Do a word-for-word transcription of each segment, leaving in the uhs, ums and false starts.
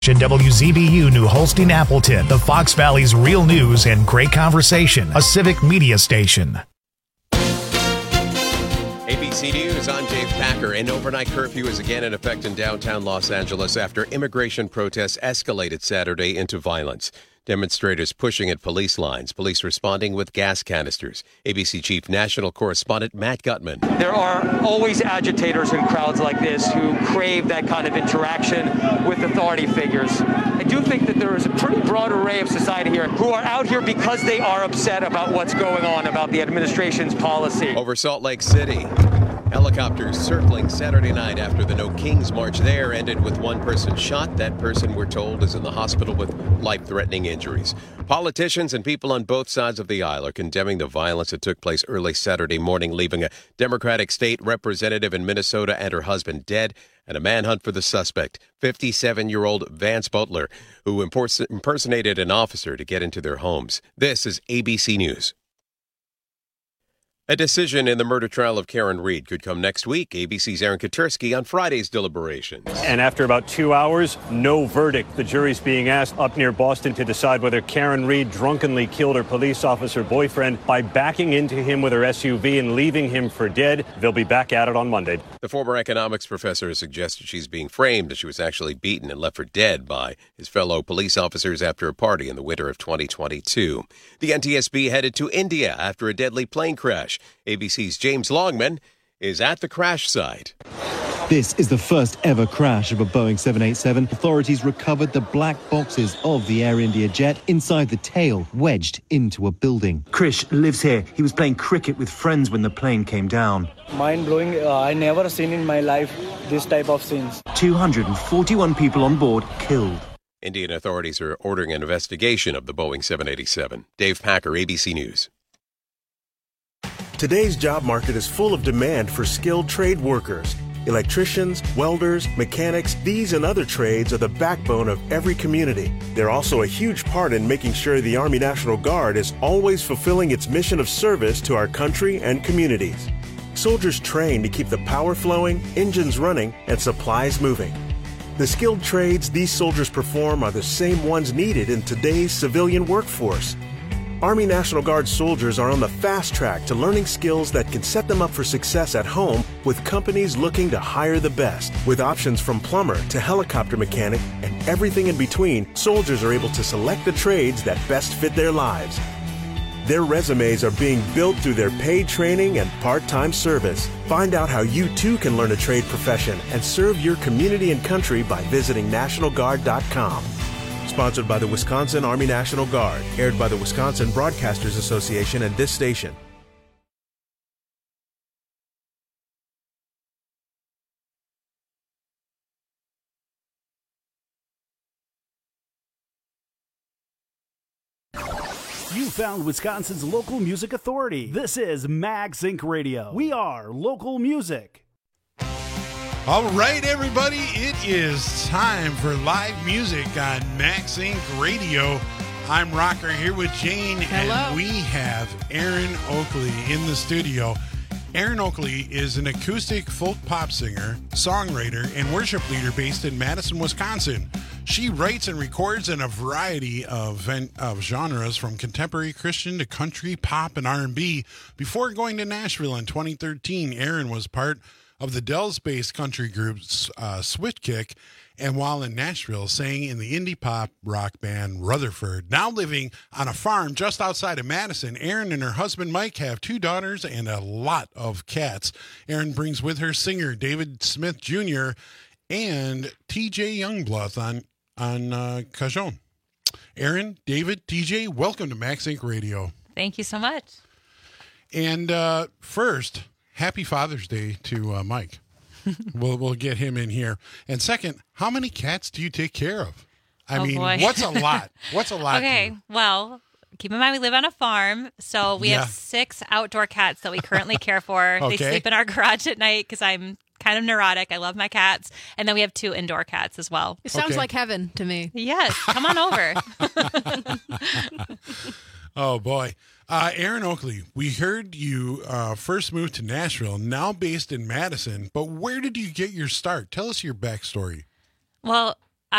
W Z B U New Holstein Appleton, the Fox Valley's real news and great conversation, a civic media station. A B C News, I'm Dave Packer. An overnight curfew is again in effect in downtown Los Angeles after immigration protests escalated Saturday into violence. Demonstrators pushing at police lines, police responding with gas canisters. A B C Chief National Correspondent Matt Gutman. There are always agitators in crowds like this who crave that kind of interaction with authority figures. I do think that there is a pretty broad array of society here who are out here because they are upset about what's going on, about the administration's policy. Over Salt Lake City, helicopters circling Saturday night after the No Kings march there ended with one person shot. That person, we're told, is in the hospital with life-threatening injuries. Politicians and people on both sides of the aisle are condemning the violence that took place early Saturday morning, leaving a Democratic state representative in Minnesota and her husband dead, and a manhunt for the suspect, fifty-seven-year-old Vance Butler, who impersonated an officer to get into their homes. This is A B C News. A decision in the murder trial of Karen Read could come next week. A B C's Aaron Katersky on Friday's deliberations. And after about two hours, no verdict. The jury's being asked up near Boston to decide whether Karen Read drunkenly killed her police officer boyfriend by backing into him with her S U V and leaving him for dead. They'll be back at it on Monday. The former economics professor has suggested she's being framed that she was actually beaten and left for dead by his fellow police officers after a party in the winter of twenty twenty-two. The N T S B headed to India after a deadly plane crash. A B C's James Longman is at the crash site. This is the first ever crash of a Boeing seven eighty-seven. Authorities recovered the black boxes of the Air India jet inside the tail, wedged into a building. Krish lives here. He was playing cricket with friends when the plane came down. Mind-blowing. Uh, I never seen in my life this type of scenes. two hundred forty-one people on board killed. Indian authorities are ordering an investigation of the Boeing seven eighty-seven. Dave Packer, A B C News. Today's job market is full of demand for skilled trade workers. Electricians, welders, mechanics, these and other trades are the backbone of every community. They're also a huge part in making sure the Army National Guard is always fulfilling its mission of service to our country and communities. Soldiers train to keep the power flowing, engines running, and supplies moving. The skilled trades these soldiers perform are the same ones needed in today's civilian workforce. Army National Guard soldiers are on the fast track to learning skills that can set them up for success at home with companies looking to hire the best. With options from plumber to helicopter mechanic and everything in between, soldiers are able to select the trades that best fit their lives. Their resumes are being built through their paid training and part-time service. Find out how you too can learn a trade profession and serve your community and country by visiting National Guard dot com. Sponsored by the Wisconsin Army National Guard. Aired by the Wisconsin Broadcasters Association and this station. You found Wisconsin's local music authority. This is MagSync Radio. We are local music. All right, everybody, it is time for live music on MagSync Radio. I'm Rocker here with Jane, Hello. And we have Erin Oakley in the studio. Erin Oakley is an acoustic folk pop singer, songwriter, and worship leader based in Madison, Wisconsin. She writes and records in a variety of, of genres, from contemporary Christian to country, pop, and R and B. Before going to Nashville in twenty thirteen, Erin was part of the Dells-based country group uh, Switchkick, and while in Nashville, sang in the indie pop rock band Rutherford. Now living on a farm just outside of Madison, Erin and her husband Mike have two daughters and a lot of cats. Erin brings with her singer David Smith Junior and T J Youngblood on, on uh, cajon. Erin, David, T J, welcome to MagSync Radio. Thank you so much. And uh, first, happy Father's Day to uh, Mike. we'll we'll get him in here. And second, how many cats do you take care of? I oh mean, boy. what's a lot? What's a lot? Okay, well, keep in mind we live on a farm, so we Yeah. have six outdoor cats that we currently care for. Okay. They sleep in our garage at night because I'm kind of neurotic. I love my cats. And then we have two indoor cats as well. It sounds Okay. like heaven to me. Yes, come on over. Oh, boy. Uh, Erin Oakley, we heard you uh, first moved to Nashville, now based in Madison, but where did you get your start? Tell us your backstory. Well, I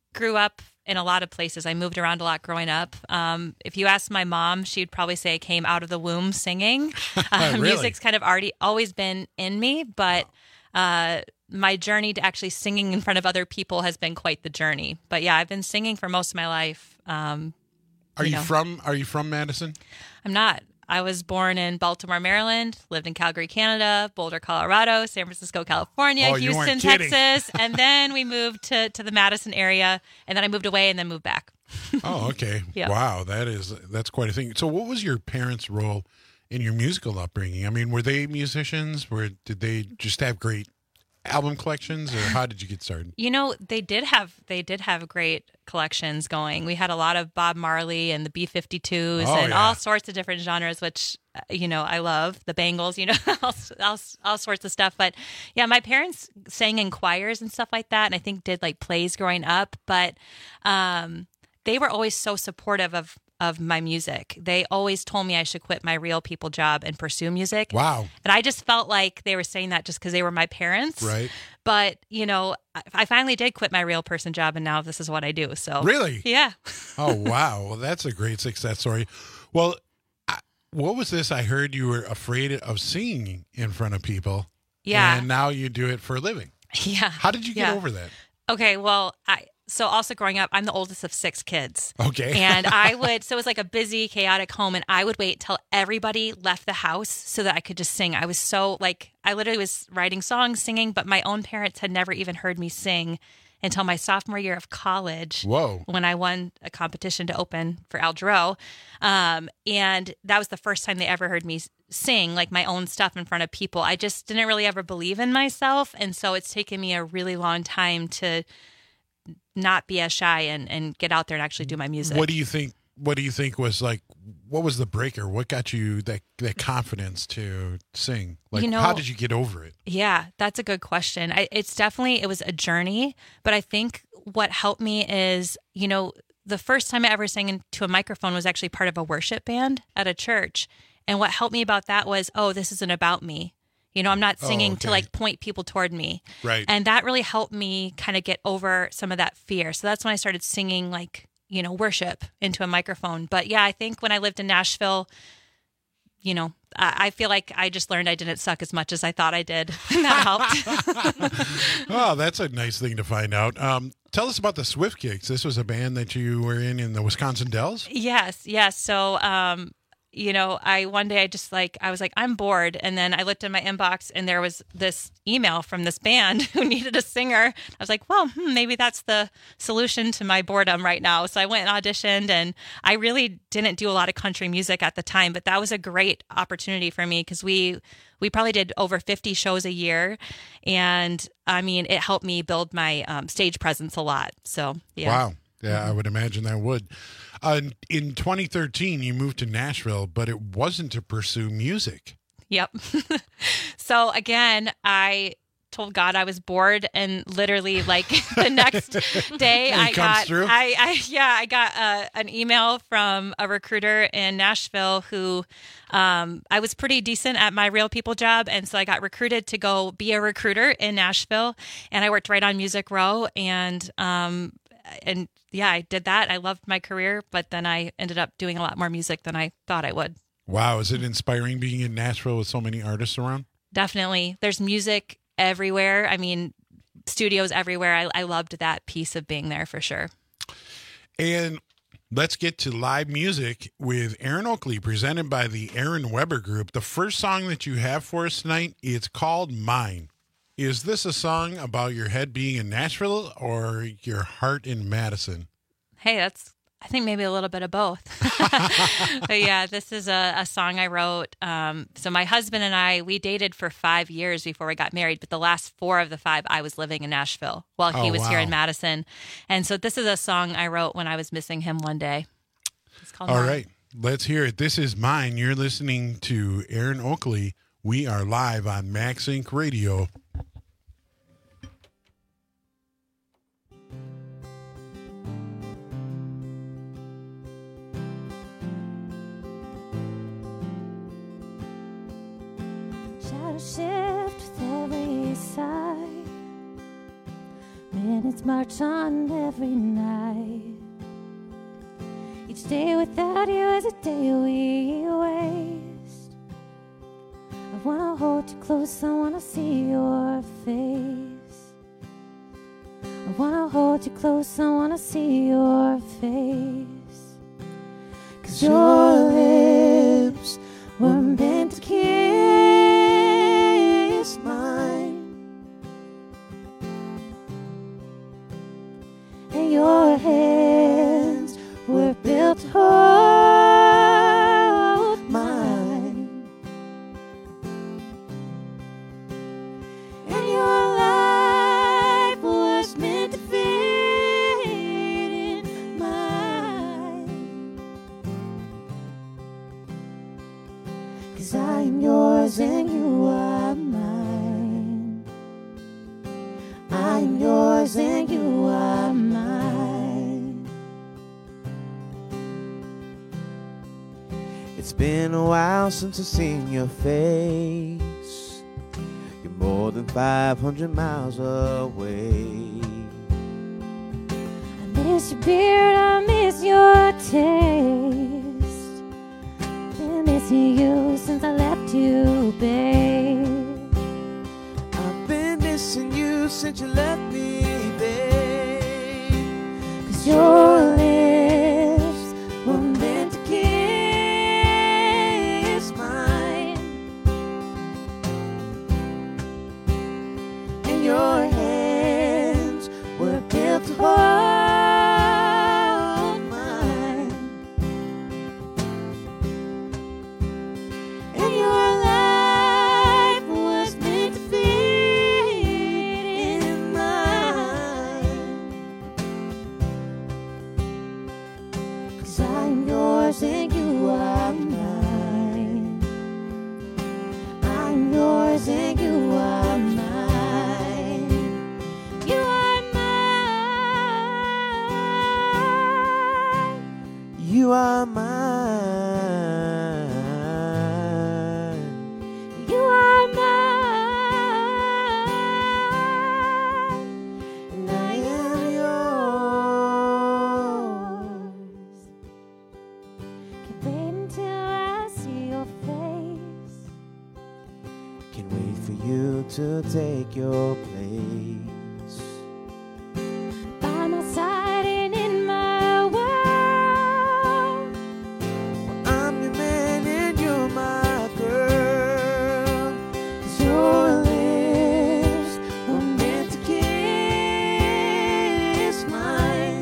grew up in a lot of places. I moved around a lot growing up. Um, if you ask my mom, she'd probably say I came out of the womb singing. Uh, Really? Music's kind of already always been in me, but uh, my journey to actually singing in front of other people has been quite the journey. But yeah, I've been singing for most of my life. Um, Are you, know. from Are you from Madison? I'm not. I was born in Baltimore, Maryland, lived in Calgary, Canada, Boulder, Colorado, San Francisco, California, Oh, you Houston, weren't kidding. Texas, and then we moved to, to the Madison area, and then I moved away and then moved back. Oh, okay. Yeah. Wow, that is that's quite a thing. So, what was your parents' role in your musical upbringing? I mean, were they musicians? Were did they just have great album collections, or how did you get started? You know, they did have they did have great collections going. We had a lot of Bob Marley and the B fifty-twos Oh, and yeah. all sorts of different genres, which uh, you know I love. The Bangles, you know, all, all, all sorts of stuff. But yeah, my parents sang in choirs and stuff like that, and I think did like plays growing up. But um, they were always so supportive of of my music. They always told me I should quit my real people job and pursue music. Wow. And I just felt like they were saying that just because they were my parents. Right. But, you know, I- I finally did quit my real person job, and now this is what I do. So Really? Yeah. Oh, wow. Well, that's a great success story. Well, I, what was this? I heard you were afraid of singing in front of people. Yeah. And now you do it for a living. Yeah. How did you get Yeah. over that? Okay, well, I so also growing up, I'm the oldest of six kids. Okay. And I would, so it was like a busy, chaotic home, and I would wait till everybody left the house so that I could just sing. I was so, like, I literally was writing songs, singing, but my own parents had never even heard me sing until my sophomore year of college. Whoa. When I won a competition to open for Al Jarreau. Um, and that was the first time they ever heard me sing, like, my own stuff in front of people. I just didn't really ever believe in myself. And so it's taken me a really long time to not be as shy and, and get out there and actually do my music. What do you think? What do you think was like? What was the breaker? What got you that that confidence to sing? Like, You know- how did you get over it? Yeah, that's a good question. I, it's definitely, it was a journey, but I think what helped me is, you know, the first time I ever sang into a microphone was actually part of a worship band at a church. And what helped me about that was, oh, this isn't about me. You know, I'm not Oh, singing to okay. like point people toward me. Right. And that really helped me kind of get over some of that fear. So that's when I started singing like, you know, worship into a microphone. But yeah, I think when I lived in Nashville, you know, I, I feel like I just learned I didn't suck as much as I thought I did. And that helped. Oh, that's a nice thing to find out. Um, tell us about the Swift Kicks. This was a band that you were in in the Wisconsin Dells. Yes, yes. So, um, you know, I one day I just like I was like I'm bored, and then I looked in my inbox and there was this email from this band who needed a singer. I was like, well, hmm, maybe that's the solution to my boredom right now. So I went and auditioned, and I really didn't do a lot of country music at the time, but that was a great opportunity for me because we we probably did over fifty shows a year, and I mean, it helped me build my um, stage presence a lot. So yeah. Wow. Yeah, I would imagine that would. Uh, in twenty thirteen, you moved to Nashville, but it wasn't to pursue music. Yep. So again, I told God I was bored, and literally like the next day And it I comes got through? I, I yeah, I got uh, an email from a recruiter in Nashville who um, I was pretty decent at my real people job, and so I got recruited to go be a recruiter in Nashville, and I worked right on Music Row, and um and yeah, I did that. I loved my career, but then I ended up doing a lot more music than I thought I would. Wow, is it inspiring being in Nashville with so many artists around? Definitely. There's music everywhere. I mean, studios everywhere. I, I loved that piece of being there for sure. And let's get to live music with Aaron Oakley, presented by the Aaron Weber Group. The first song that you have for us tonight, it's called Mine. Is this a song about your head being in Nashville or your heart in Madison? Hey, that's, I think maybe a little bit of both. But yeah, this is a, a song I wrote. Um, so my husband and I, we dated for five years before we got married, but the last four of the five, I was living in Nashville while he Oh, was here wow. in Madison. And so this is a song I wrote when I was missing him one day. It's called All Mine. right, let's hear it. This is Mine. You're listening to Aaron Oakley. We are live on Max Inc Radio. Shadow shift with every sigh. Minute It's march on every night. Each day without you is a day we waste. I wanna hold you close, I wanna see your face. I wanna hold you close, I wanna see your face. 'Cause your lips were meant to kiss mine, and your hands were built to hold mine, and your life was meant to fit in mine. 'Cause I am yours and you are mine. I am yours and you are mine. It's been a while since I've seen your face. You're more than five hundred miles away. I miss your beard, I miss your taste. Been missing you since I left you, babe. I've been missing you since you left me, babe. 'Cause your lips were meant to kiss mine, and your hands were built to hold mine, and your life was meant to fit in mine. 'Cause I'm yours and you are mine. I'm yours and you are mine. You are mine. You are mine. You are mine. And I am yours. Can't wait until I see your face. Can't wait for you to take your place. By my side and in my world. I'm your man and you're my girl. 'Cause your lips were meant to kiss mine,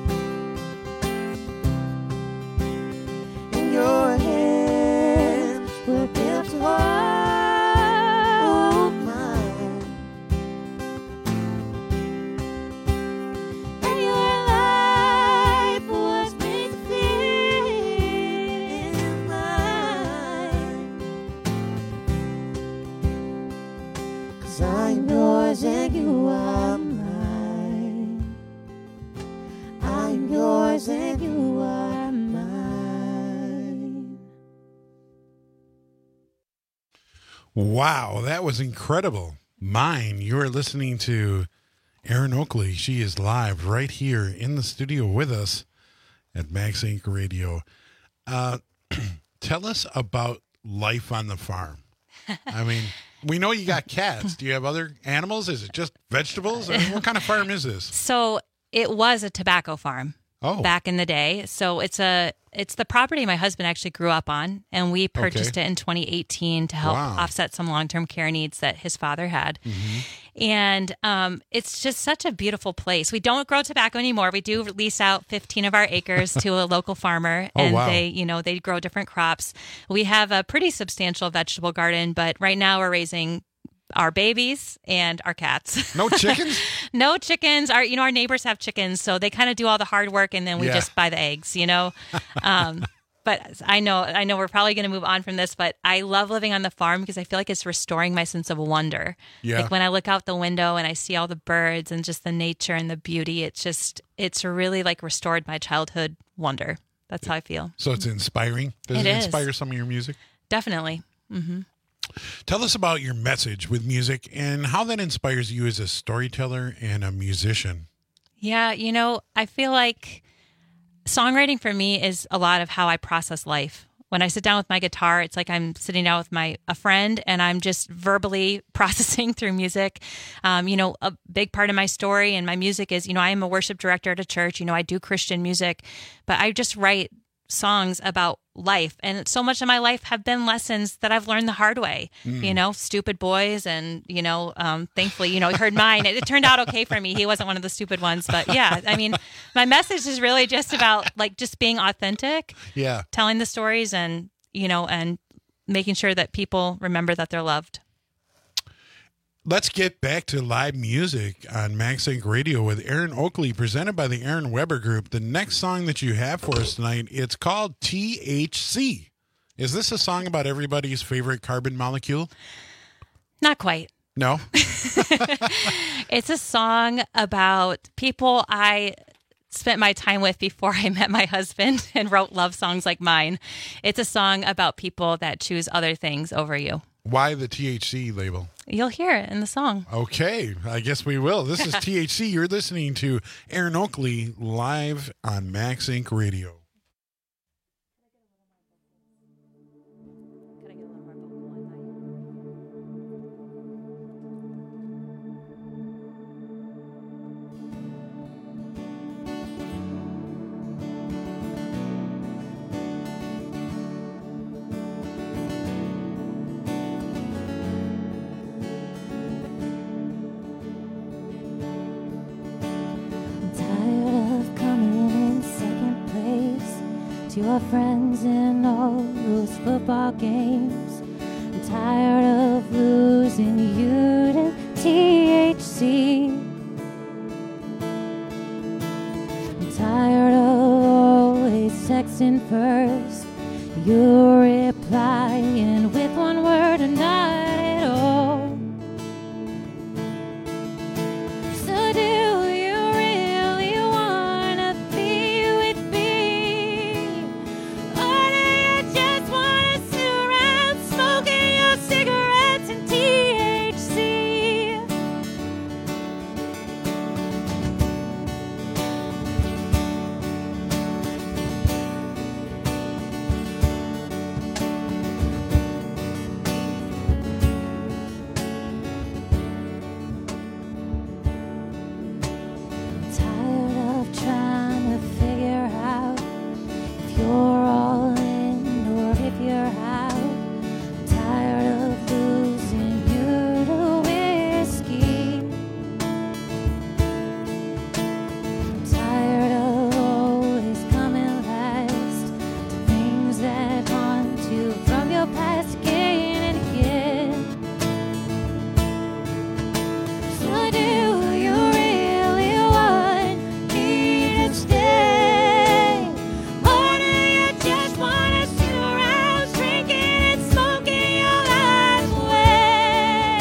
and your hands were built to hold mine, and your life was meant to fit in mine. 'Cause I'm yours and you are mine. I'm yours and you are mine. Wow, that was incredible. Mine, you're listening to Erin Oakley. She is live right here in the studio with us at Max Inc Radio. Uh, tell us about life on the farm. I mean, we know you got cats. Do you have other animals? Is it just vegetables? I mean, what kind of farm is this? So it was a tobacco farm Oh. back in the day. So it's a it's the property my husband actually grew up on, and we purchased Okay. it in twenty eighteen to help Wow. offset some long-term care needs that his father had. Mm-hmm. And um, it's just such a beautiful place. We don't grow tobacco anymore. We do lease out fifteen of our acres to a local farmer, Oh, and wow. they, you know, they grow different crops. We have a pretty substantial vegetable garden, but right now we're raising our babies and our cats. No chickens? No chickens. Our, you know, our neighbors have chickens, so they kind of do all the hard work, and then we Yeah. just buy the eggs, you know. Um, but I know, I know, we're probably going to move on from this. But I love living on the farm because I feel like it's restoring my sense of wonder. Yeah. Like when I look out the window and I see all the birds and just the nature and the beauty, it's just, it's really like restored my childhood wonder. That's how I feel. So it's inspiring. Does it, It is. inspire some of your music? Definitely. Mm-hmm. Tell us about your message with music and how that inspires you as a storyteller and a musician. Yeah, you know, I feel like songwriting for me is a lot of how I process life. When I sit down with my guitar, it's like I'm sitting down with my a friend and I'm just verbally processing through music. Um, you know, a big part of my story and my music is, you know, I am a worship director at a church. You know, I do Christian music, but I just write songs about life. And so much of my life have been lessons that I've learned the hard way, mm. you know, stupid boys. And, you know, um, thankfully, you know, he heard mine. It, it turned out okay for me. He wasn't one of the stupid ones. But yeah, I mean, my message is really just about like just being authentic. Yeah. Telling the stories and, you know, and making sure that people remember that they're loved. Let's get back to live music on MagSync Radio with Aaron Oakley, presented by the Aaron Weber Group. The next song that you have for us tonight, it's called T H C. Is this a song about everybody's favorite carbon molecule? Not quite. No? It's a song about people I spent my time with before I met my husband and wrote love songs like mine. It's a song about people that choose other things over you. Why the T H C label? You'll hear it in the song. Okay, I guess we will. This is T H C. You're listening to Aaron Oakley live on MagSync Radio. To our friends in all those football games, I'm tired of losing you to T H C. I'm tired of always texting first, you replying with one word or not at all. So do you really wanna be with me? Or do you just wanna sit around smoking your cigarettes and T H C? Tired of trying to figure out if you're all in or if you're out. Tired of losing you to whiskey. Tired of always coming last to things that haunt you from your past again and again. So do you really want me to stay? Or do you just wanna sit around drinking and smoking your life away?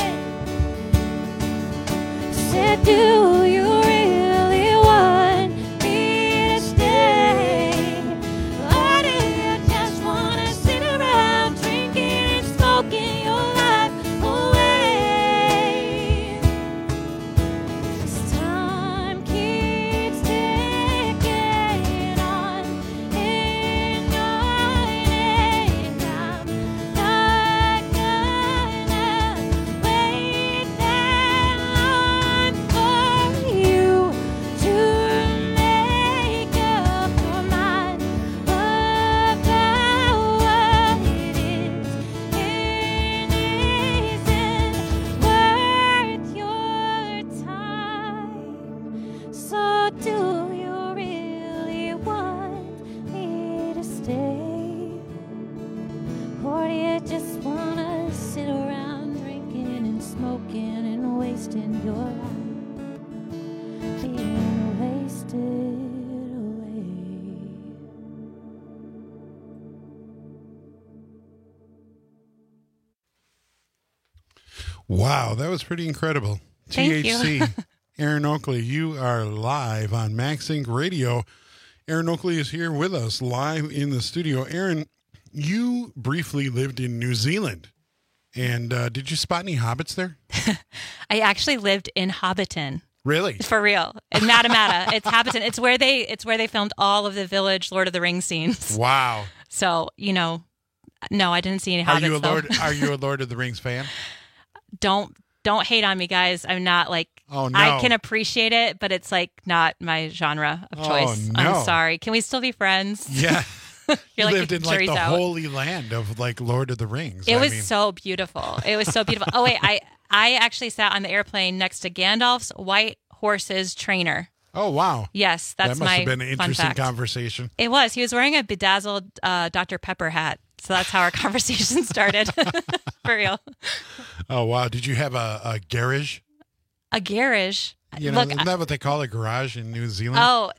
Said, do you really want me to stay? Or do you just wanna sit around drinking and smoking your life away? 'Cause time keeps ticking on and on, and I'm not gonna wait that long for you to make up your mind about what it is and isn't worth your time. So do you really want me to stay? Or do you just wanna sit around drinking and smoking and wasting your life, being wasted away? Wow, that was pretty incredible. Thank you. T H C. Aaron Oakley, you are live on MagSync Radio. Aaron Oakley is here with us live in the studio. Aaron, you briefly lived in New Zealand. And uh, did you spot any hobbits there? I actually lived in Hobbiton. Really? For real. In Matamata. It's Hobbiton. It's where they it's where they filmed all of the Village Lord of the Rings scenes. Wow. So, you know, no, I didn't see any Are hobbits. you a though. Lord are you a Lord of the Rings fan? Don't don't hate on me, guys. I'm not like Oh no. I can appreciate it, but it's like not my genre of choice. Oh, no. I'm sorry. Can we still be friends? Yeah. You're you like lived in like jury's the out. holy land of like Lord of the Rings. It I was mean, so beautiful. It was so beautiful. Oh wait, I I actually sat on the airplane next to Gandalf's white horse's trainer. Oh wow. Yes, that's that must my have been an fun interesting fact. conversation. It was. He was wearing a bedazzled uh, Doctor Pepper hat. So that's how our conversation started. For real. Oh wow. Did you have a, a garage? A garage. You know, Look, isn't that what they call a garage in New Zealand? Oh,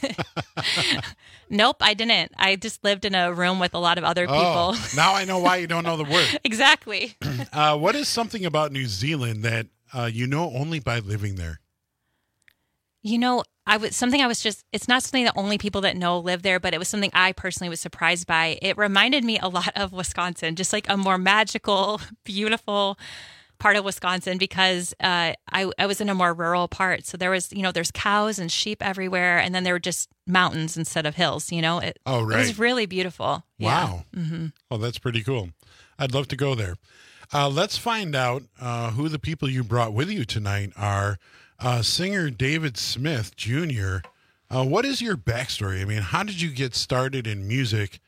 nope, I didn't. I just lived in a room with a lot of other people. Oh, now I know why you don't know the word. Exactly. Uh, what is something about New Zealand that uh, you know only by living there? You know, I was something I was just, it's not something that only people that know live there, but it was something I personally was surprised by. It reminded me a lot of Wisconsin, just like a more magical, beautiful part of Wisconsin, because uh, I, I was in a more rural part. So there was, you know, there's cows and sheep everywhere. And then there were just mountains instead of hills, you know. It, Oh, right. It was really beautiful. Wow. Yeah. Mm-hmm. Oh, that's pretty cool. I'd love to go there. Uh, let's find out uh, who the people you brought with you tonight are. Uh, singer David Smith Junior Uh, what is your backstory? I mean, how did you get started in music?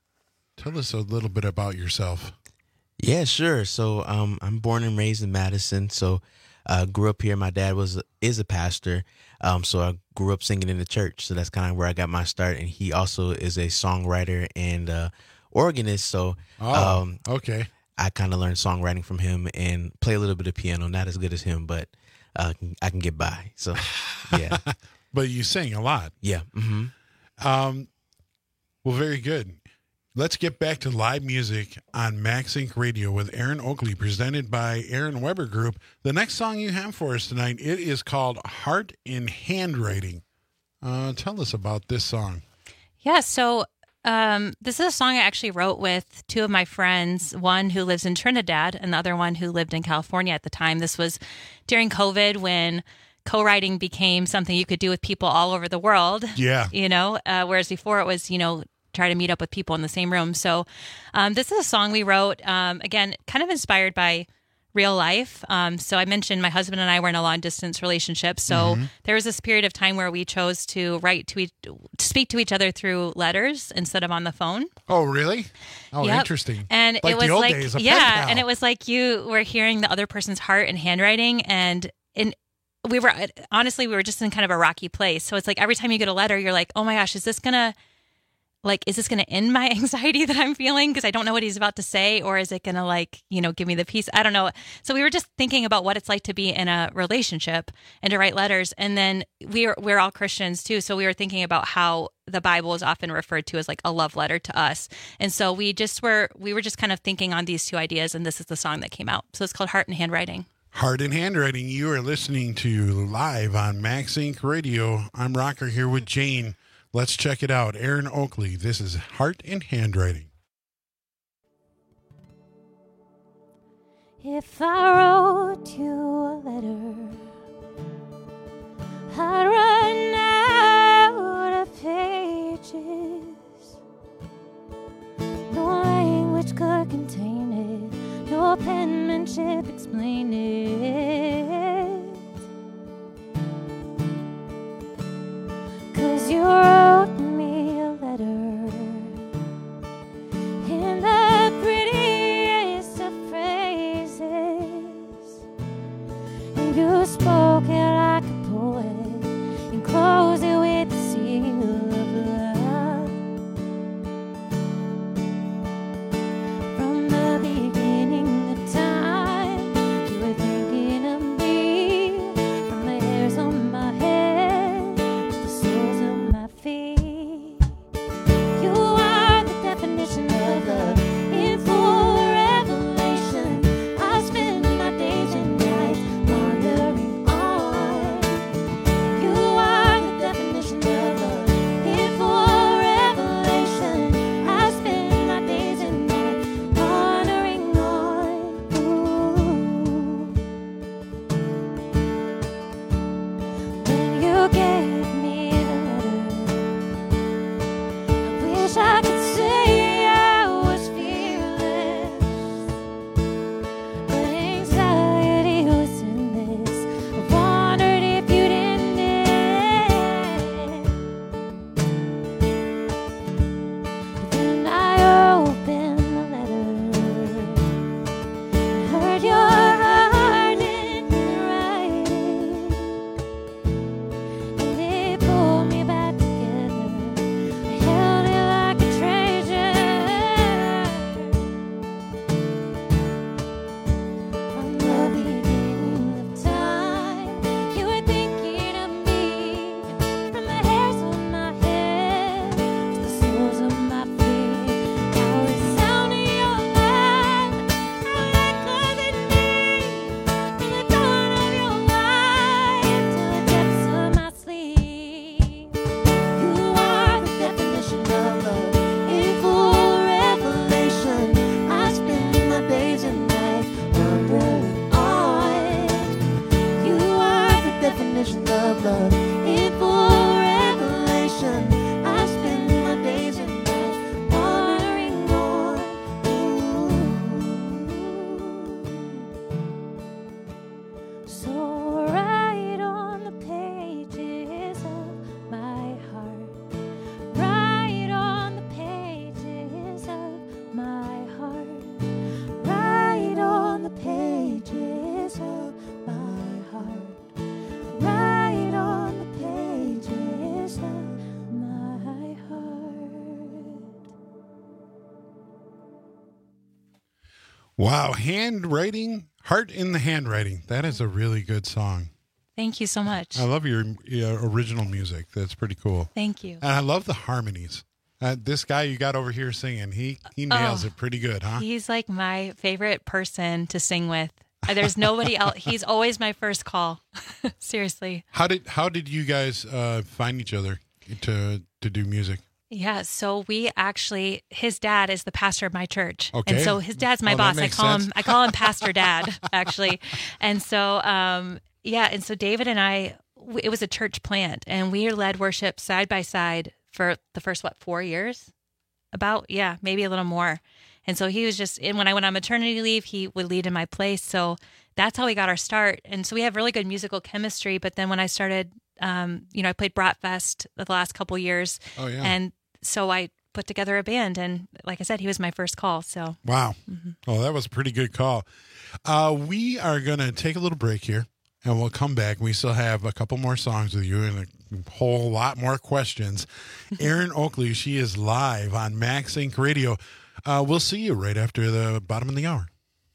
Tell us a little bit about yourself. Yeah, sure. So um, I'm born and raised in Madison. So uh, grew up here. My dad was is a pastor. Um, so I grew up singing in the church. So that's kind of where I got my start. And he also is a songwriter and uh, organist. So Oh, um, okay. I kind of learned songwriting from him and play a little bit of piano. Not as good as him, but uh, I can get by. So yeah. But you sing a lot. Yeah. Mm-hmm. Um, well, very good. Let's get back to live music on Max Inc Radio with Aaron Oakley, presented by Aaron Weber Group. The next song you have for us tonight, it is called Heart in Handwriting. Uh, tell us about this song. Yeah, so um, this is a song I actually wrote with two of my friends, one who lives in Trinidad and the other one who lived in California at the time. This was during COVID when co-writing became something you could do with people all over the world. Yeah. You know, uh, whereas before it was, you know, try to meet up with people in the same room. So um, this is a song we wrote, um, again, kind of inspired by real life. Um, so I mentioned my husband and I were in a long distance relationship. So Mm-hmm. there was this period of time where we chose to write to each, to speak to each other through letters instead of on the phone. Oh, really? Oh, Yep. interesting. And Like it was the old like, days of pen yeah, pal. and it was like you were hearing the other person's heart and handwriting, and in we were honestly we were just in kind of a rocky place. So it's like every time you get a letter, you're like, oh my gosh, is this gonna like is this gonna end my anxiety that I'm feeling because I don't know what he's about to say, or is it gonna like you know give me the peace? I don't know. So we were just thinking about what it's like to be in a relationship and to write letters, and then we're we're all Christians too, so we were thinking about how the Bible is often referred to as like a love letter to us. And so we just were, we were just kind of thinking on these two ideas, and this is the song that came out. So it's called Heart and Handwriting. Heart in Handwriting. You are listening to live on Max Inc Radio. I'm Rocker here with Jane. Let's check it out. Aaron Oakley. This is Heart in Handwriting. If I wrote you a letter, I'd run out of pages. No language could contain it, no penmanship explain it. 'Cause you wrote me a letter in the prettiest of phrases, and you spoke it like a poet and closed it with the seal of love. From the beginning of time, you were thinking Wow, handwriting, heart in the handwriting. That is a really good song. Thank you so much. I love your uh, original music. That's pretty cool. Thank you. And I love the harmonies. Uh, this guy you got over here singing, he he nails Oh, it pretty good, huh? He's like my favorite person to sing with. There's nobody else. He's always my first call. Seriously. How did how did you guys uh, find each other to to do music? Yeah, so we actually, his dad is the pastor of my church. Okay. And so his dad's my Oh, that boss. I makes call sense. him I call him Pastor Dad, actually. And so um yeah, and so David and I, w- it was a church plant, and we led worship side by side for the first what, four years? About, yeah, maybe a little more. And so he was just, and when I went on maternity leave, he would lead in my place. So that's how we got our start. And so we have really good musical chemistry. But then when I started, um, you know, I played Bratfest the last couple years. Oh, yeah. And so I put together a band. And like I said, he was my first call. So Wow. Mm-hmm. Oh, that was a pretty good call. Uh, we are going to take a little break here, and we'll come back. We still have a couple more songs with you and a whole lot more questions. Erin Oakley, she is live on Max Inc Radio. Uh, we'll see you right after the bottom of the hour.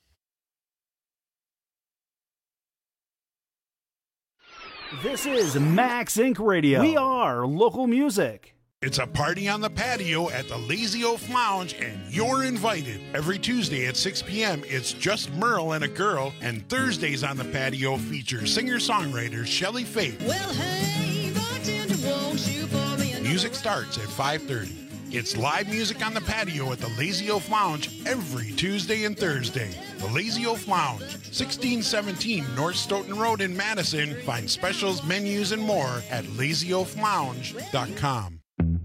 This is Max Incorporated. Radio. We are local music. It's a party on the patio at the Lazy Oaf Lounge, and you're invited. Every Tuesday at six p.m., it's just Merle and a girl, and Thursdays on the patio feature singer-songwriter Shelley Faith. Well, hey, bartender, won't you pour me a Music starts at five thirty. It's live music on the patio at the Lazy Oaf Lounge every Tuesday and Thursday. The Lazy Oaf Lounge, sixteen seventeen North Stoughton Road in Madison. Find specials, menus, and more at lazy oaf lounge dot com.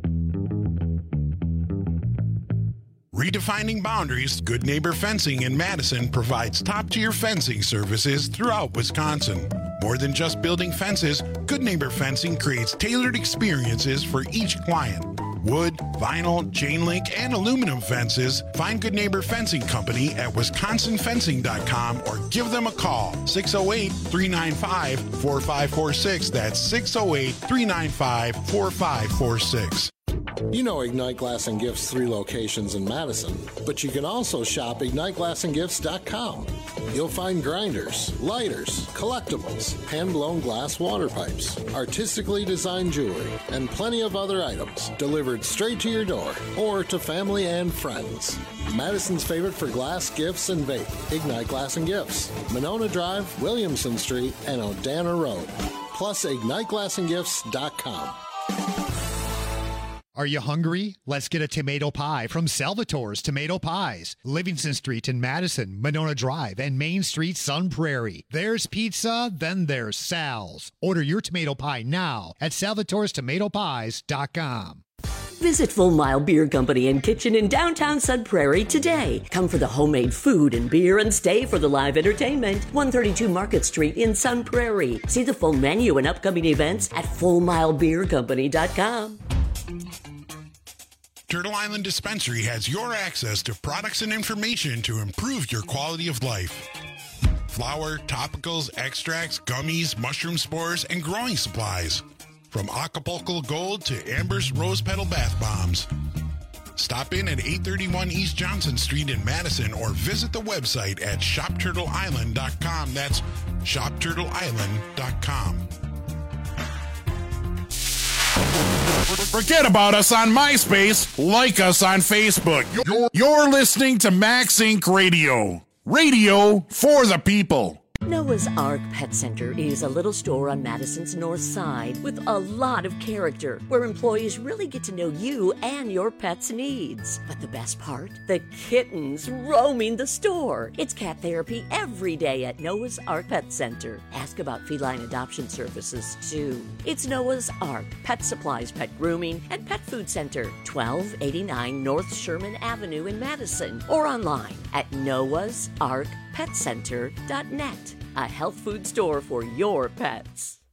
Redefining boundaries, Good Neighbor Fencing in Madison provides top-tier fencing services throughout Wisconsin. More than just building fences, Good Neighbor Fencing creates tailored experiences for each client. Wood, vinyl, chain link, and aluminum fences. Find Good Neighbor Fencing Company at wisconsin fencing dot com or give them a call, six oh eight, three nine five, four five four six. That's six oh eight, three nine five, four five four six. You know Ignite Glass and Gifts' three locations in Madison, but you can also shop ignite glass and gifts dot com. You'll find grinders, lighters, collectibles, hand-blown glass water pipes, artistically designed jewelry, and plenty of other items delivered straight to your door or to family and friends. Madison's favorite for glass, gifts, and vape, Ignite Glass and Gifts, Monona Drive, Williamson Street, and Odana Road. Plus ignite glass and gifts dot com. Are you hungry? Let's get a tomato pie from Salvatore's Tomato Pies. Livingston Street in Madison, Monona Drive, and Main Street, Sun Prairie. There's pizza, then there's Sal's. Order your tomato pie now at salvatores tomato pies dot com. Visit Full Mile Beer Company and Kitchen in downtown Sun Prairie today. Come for the homemade food and beer and stay for the live entertainment. one thirty-two Market Street in Sun Prairie. See the full menu and upcoming events at full mile beer company dot com. Turtle Island Dispensary has your access to products and information to improve your quality of life. Flour, topicals, extracts, gummies, mushroom spores, and growing supplies. From Acapulco Gold to Amber's Rose Petal Bath Bombs. Stop in at eight thirty-one East Johnson Street in Madison or visit the website at shop turtle island dot com. That's shop turtle island dot com. Forget about us on MySpace. Like us on Facebook. You're, you're listening to Max Incorporated. Radio. Radio for the people. Noah's Ark Pet Center is a little store on Madison's north side with a lot of character where employees really get to know you and your pet's needs. But the best part? The kittens roaming the store. It's cat therapy every day at Noah's Ark Pet Center. Ask about feline adoption services, too. It's Noah's Ark Pet Supplies, Pet Grooming, and Pet Food Center, twelve eighty-nine North Sherman Avenue in Madison, or online at noahs ark pet center dot net. A health food store for your pets.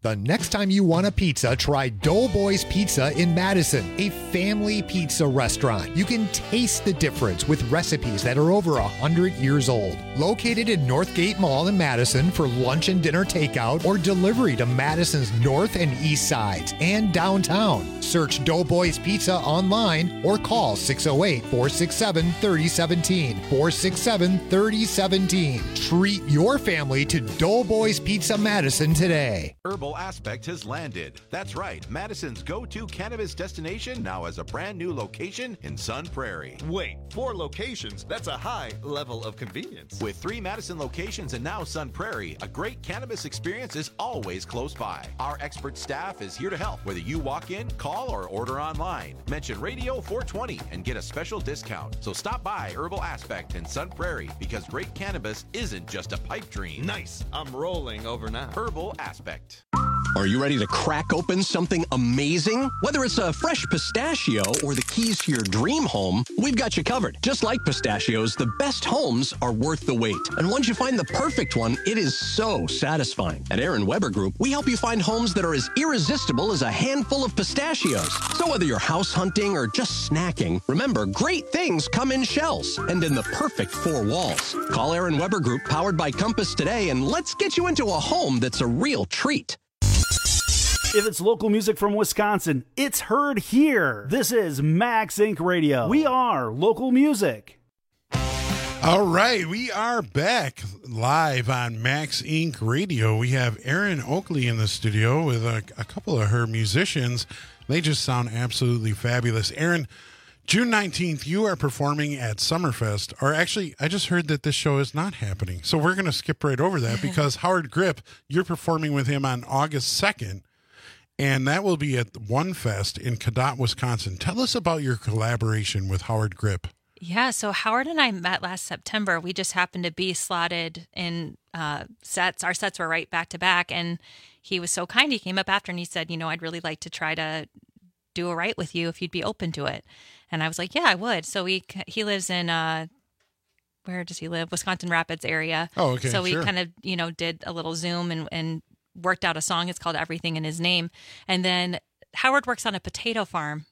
The next time you want a pizza, try Doughboys Pizza in Madison, a family pizza restaurant. You can taste the difference with recipes that are over one hundred years old. Located in Northgate Mall in Madison for lunch and dinner takeout or delivery to Madison's north and east sides and downtown. Search Doughboys Pizza online or call six oh eight, four six seven, three oh one seven, four six seven, three oh one seven. Treat your family to Doughboys Pizza Madison today. Herbal Aspect has landed. That's right, Madison's go-to cannabis destination now has a brand new location in Sun Prairie. Wait, four locations? That's a high level of convenience. With three Madison locations and now Sun Prairie, a great cannabis experience is always close by. Our expert staff is here to help, whether you walk in, call, or order online. Mention Radio four twenty and get a special discount. So stop by Herbal Aspect in Sun Prairie, because great cannabis isn't just a pipe dream. Nice. I'm rolling over now. Herbal Aspect. Are you ready to crack open something amazing? Whether it's a fresh pistachio or the keys to your dream home, we've got you covered. Just like pistachios, the best homes are worth the wait. And once you find the perfect one, it is so satisfying. At Aaron Weber Group, we help you find homes that are as irresistible as a handful of pistachios. So whether you're house hunting or just snacking, remember, great things come in shells and in the perfect four walls. Call Aaron Weber Group, powered by Compass, today, and let's get you into a home that's a real treat. If it's local music from Wisconsin, it's heard here. This is Max Incorporated. Radio. We are local music. All right, we are back live on Max Incorporated. Radio. We have Erin Oakley in the studio with a, a couple of her musicians. They just sound absolutely fabulous. Erin, June nineteenth, you are performing at Summerfest. Or actually, I just heard that this show is not happening. So we're going to skip right over that because Howard Grip, you're performing with him on August second. And that will be at One Fest in Cadott, Wisconsin. Tell us about your collaboration with Howard Grip. Yeah, so Howard and I met last September. We just happened to be slotted in uh, sets. Our sets were right back to back, and he was so kind. He came up after and he said, you know, I'd really like to try to do a write with you if you'd be open to it. And I was like, yeah, I would. So we he lives in, uh, where does he live? Wisconsin Rapids area. Oh, okay, So we sure. kind of, you know, did a little Zoom and, and worked out a song. It's called Everything in His Name. And then Howard works on a potato farm.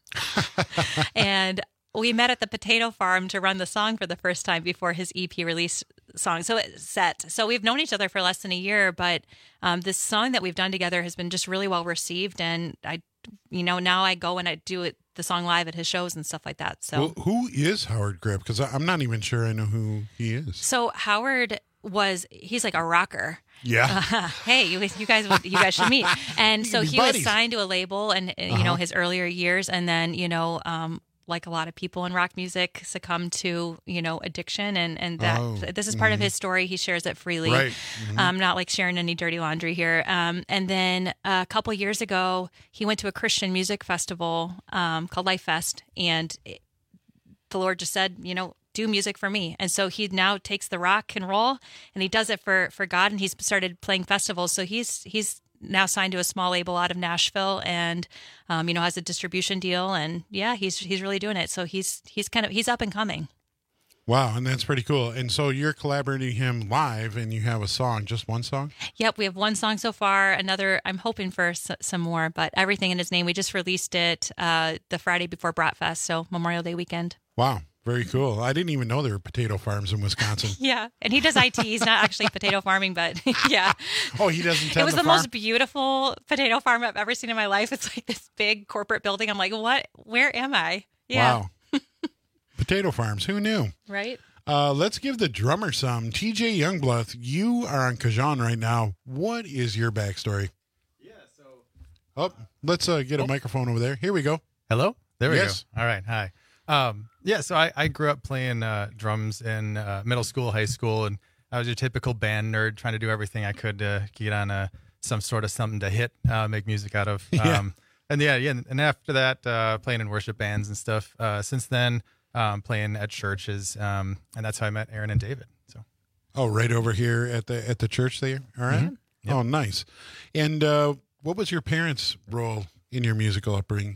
And we met at the potato farm to run the song for the first time before his E P release song. So it's set. So we've known each other for less than a year, but um, this song that we've done together has been just really well received. And I, you know, now I go and I do it, the song live at his shows and stuff like that. So Well, who is Howard Grip? Because I'm not even sure I know who he is. So Howard was, he's like a rocker. Yeah. Uh, hey, you, you guys, would- you guys should meet. And so Be he buddies. was signed to a label, and and, you Uh-huh. know his earlier years, and then you know, um, like a lot of people in rock music, succumb to you know addiction, and and that Oh, this is part of mhm. his story. He shares it freely. Right. Mhm. Um, not like sharing any dirty laundry here. Um, and then a couple years ago, he went to a Christian music festival um, called Life Fest, and it, the Lord just said, you know, do music for me. And so he now takes the rock and roll and he does it for, for God. And he's started playing festivals. So he's, he's now signed to a small label out of Nashville and, um, you know, has a distribution deal. And yeah, he's, he's really doing it. So he's, he's kind of, he's up and coming. Wow, and that's pretty cool. And so you're collaborating him live, and you have a song, just one song? Yep. We have one song so far, another, I'm hoping for s- some more, but Everything in His Name. We just released it uh, the Friday before Bratfest. So Memorial Day weekend. Wow, very cool. I didn't even know there were potato farms in Wisconsin. Yeah. And he does I T. He's not actually potato farming, but yeah. Oh, he doesn't tend It was the the farm? most beautiful potato farm I've ever seen in my life. It's like this big corporate building. I'm like, what? Where am I? Yeah. Wow. Potato farms, who knew? Right? Uh, let's give the drummer some. T J Youngblood, you are on Cajon right now. What is your backstory? Yeah, so... Oh, let's uh, get a microphone over there. Here we go. Hello? There we Yes. go. All right. Hi. Um, yeah, so I, I grew up playing uh, drums in uh, middle school, high school, and I was your typical band nerd trying to do everything I could to get on a, some sort of something to hit, uh, make music out of. Yeah. Um, and yeah, yeah, and after that, uh, playing in worship bands and stuff. Uh, since then, um, playing at churches, um, and that's how I met Aaron and David. So. Oh, right over here at the at the church there? All right. Mhm. Yep. Oh, nice. And uh, what was your parents' role in your musical upbringing?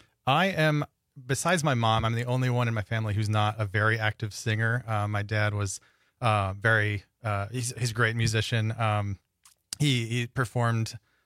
I am, besides my mom, I'm the only one in my family who's not a very active singer. Uh, my dad was uh, very, uh, he's, he's a great musician. Um, he, he performed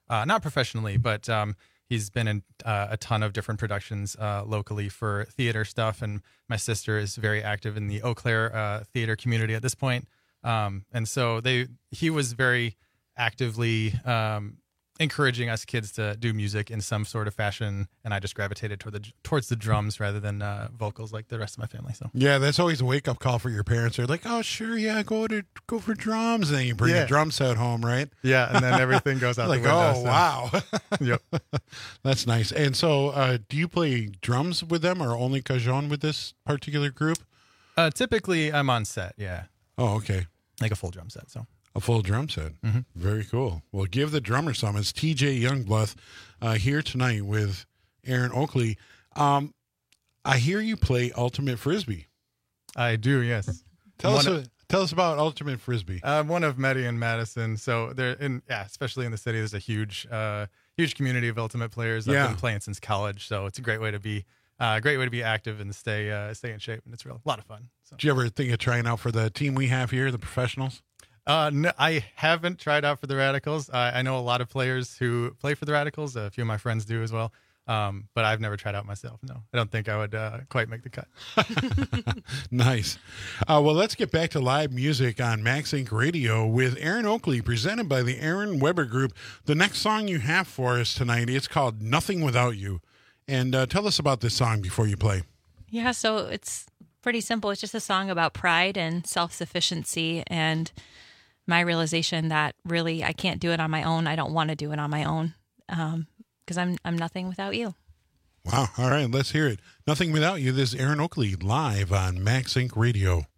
uh, not professionally, but um, he's been in uh, a ton of different productions uh, locally for theater stuff. And my sister is very active in the Eau Claire uh, theater community at this point. Um, and so they, he was very actively um, encouraging us kids to do music in some sort of fashion, and I just gravitated toward the towards the drums rather than uh, vocals like the rest of my family. So Yeah, that's always a wake up call for your parents. They're like, "Oh, sure, yeah, go to go for drums." And then you bring Yeah. a drum set home, right? Yeah, and then everything goes out like, the window. oh, so- wow. Yep. That's nice. And so, uh, do you play drums with them, or only cajon with this particular group? Uh, typically, I'm on set. Yeah. Oh, okay. Like a full drum set. So a full drum set. Mm-hmm. Very cool. Well, give the drummer some. It's T J Youngblood uh, here tonight with Aaron Oakley. Um, I hear you play Ultimate Frisbee. I do. Yes. Tell One us. of- a, tell us about Ultimate Frisbee. Uh, one of Meddy and Madison. So they're in, yeah, especially in the city, there's a huge, uh, huge community of ultimate players. I've Yeah. been playing since college, so it's a great way to be, uh, great way to be active and stay, uh, stay in shape, and it's real, a lot of fun. So. Did you ever think of trying out for the team we have here, the professionals? Uh, no, I haven't tried out for the Radicals. Uh, I know a lot of players who play for the Radicals. A few of my friends do as well. Um, but I've never tried out myself. No, I don't think I would uh, quite make the cut. Nice. Uh, well, let's get back to live music on Max Inc Radio with Aaron Oakley, presented by the Aaron Weber Group. The next song you have for us tonight, it's called Nothing Without You. And uh, tell us about this song before you play. Yeah, so it's pretty simple. It's just a song about pride and self-sufficiency and my realization that really I can't do it on my own. I don't want to do it on my own um, because I'm I'm nothing without you. Wow. All right, let's hear it. Nothing Without You. This is Aaron Oakley live on Max Inc Radio.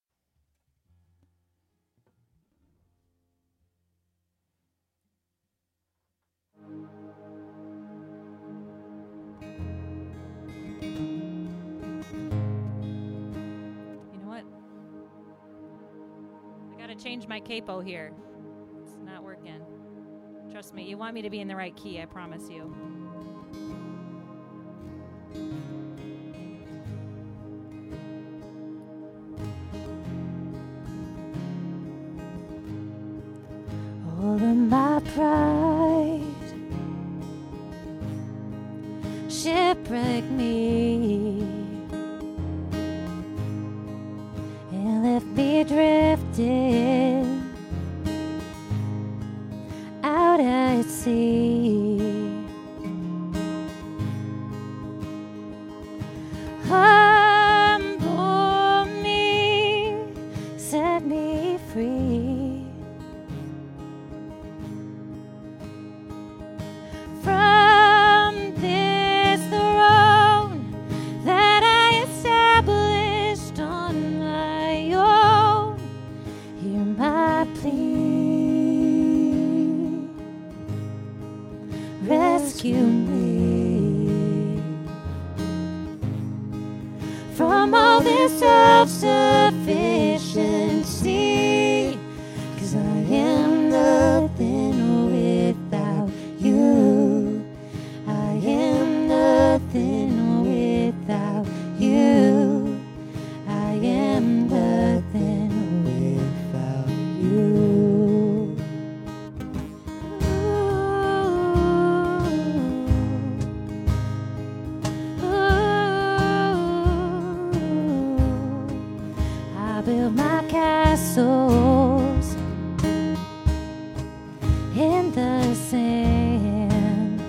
You know what? I gotta change my capo here. It's not working. Trust me, you want me to be in the right key, I promise you. All of my pride shipwreck me and left me drifting out at sea. Humble me, set me free from this throne that I established on my own. Hear my plea, rescue me from all this self-sufficiency, 'cause I am nothing without you. I am nothing without you. I am nothing without you. I build my castles in the sand.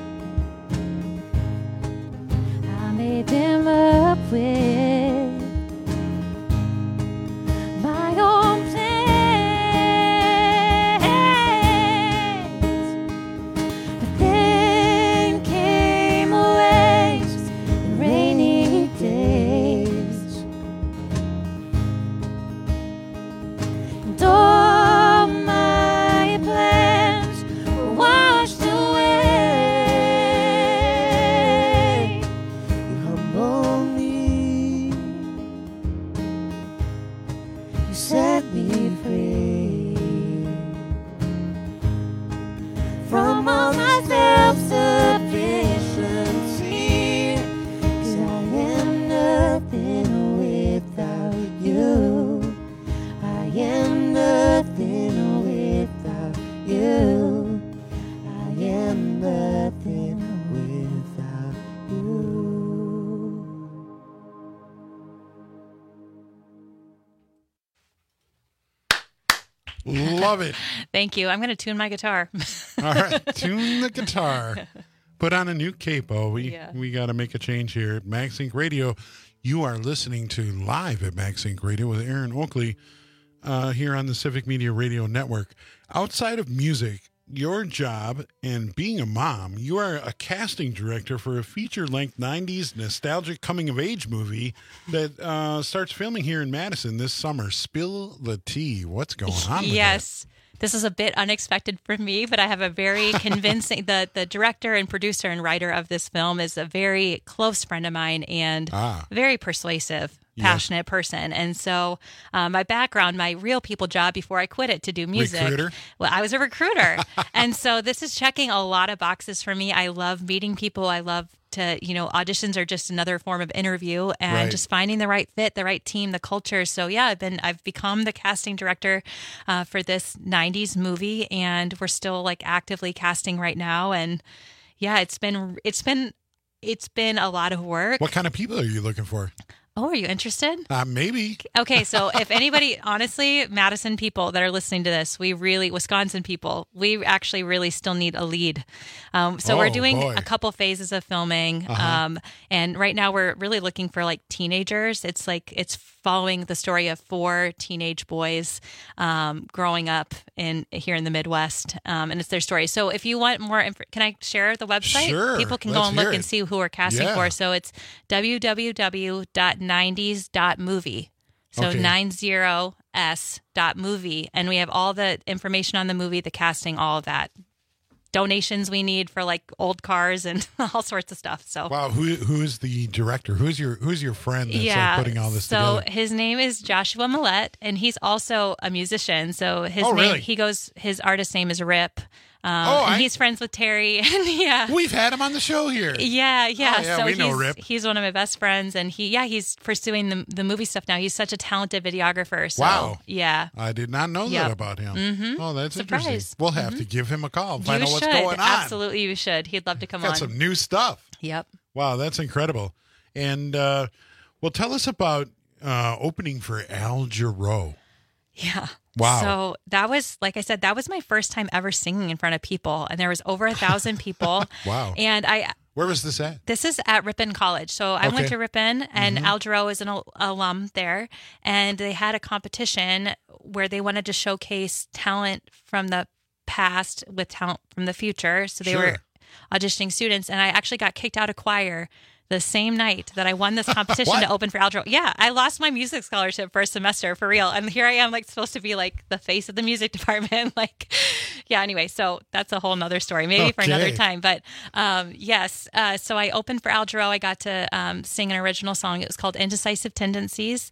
I made them up with my own plans. But then came waves and rainy days, and all my plans were washed away. You humble me, Love it. Thank you. I'm going to tune my guitar. All right, tune the guitar. Put on a new capo. We Yeah. we got to make a change here at Max Inc Radio. You are listening to Live at Max Inc Radio with Aaron Oakley uh, here on the Civic Media Radio Network. Outside of music, your job and being a mom, you are a casting director for a feature-length nineties nostalgic coming-of-age movie that uh, starts filming here in Madison this summer. Spill the tea. What's going on with Yes. This is a bit unexpected for me, but I have a very convincing, the, the director and producer and writer of this film is a very close friend of mine and Ah. very persuasive, Yeah. passionate person. And so um, my background, my real people job before I quit it to do music. Recruiter? Well, I was a recruiter. And so this is checking a lot of boxes for me. I love meeting people. I love to, you know, auditions are just another form of interview and Right. just finding the right fit, the right team, the culture. So yeah, I've been, I've become the casting director uh, for this nineties movie and we're still like actively casting right now. And yeah, it's been, it's been, it's been a lot of work. What kind of people are you looking for? Oh, are you interested? Uh, maybe. Okay, so if anybody, honestly, Madison people that are listening to this, we really, Wisconsin people, we actually really still need a lead. Um, so Oh, we're doing boy. a couple phases of filming. Uh-huh. Um, and right now we're really looking for like teenagers. It's like, it's following the story of four teenage boys um, growing up in here in the Midwest. Um, and it's their story. So if you want more, inf- can I share the website? Sure, People can let's go and hear look it. and see who we're casting Yeah. for. So it's w w w dot nineties dot movie. So Okay. ninety s dot movie. And we have all the information on the movie, the casting, all of that. Donations we need for like old cars and all sorts of stuff. So Wow, who who's the director? Who's your who's your friend that's yeah, like putting all this so together? his name is Joshua Millette, and he's also a musician. So his Oh, name, really? he goes, his artist name is Rip. Um, Oh, and I- he's friends with Terry. And yeah, We've had him on the show here. yeah, yeah. Oh, yeah, so we he's, know Rip. he's one of my best friends, and he, yeah, he's pursuing the the movie stuff now. He's such a talented videographer. So, Wow. yeah. I did not know Yep. that about him. Mhm. Oh, that's Surprise. interesting. We'll have to give him a call and find You out what's should. going on. Absolutely, you should. He'd love to come Got on. some new stuff. Yep. Wow, that's incredible. And uh, well, tell us about uh, opening for Al Jarreau. Yeah. Wow. So that was, like I said, that was my first time ever singing in front of people, and there was over a thousand people. Wow. And I, Where was this at? this is at Ripon College. So I Okay. went to Ripon, and Mhm. Al Jarreau is an al- alum there, and they had a competition where they wanted to showcase talent from the past with talent from the future. So they Sure. were auditioning students, and I actually got kicked out of choir the same night that I won this competition What? to open for Al Jarreau. Yeah, I lost my music scholarship first semester for real, and here I am, like supposed to be like the face of the music department. Like, yeah. Anyway, so that's a whole nother story, maybe for another Okay. time. But um, yes, uh, so I opened for Al Jarreau. I got to um, sing an original song. It was called "Indecisive Tendencies,"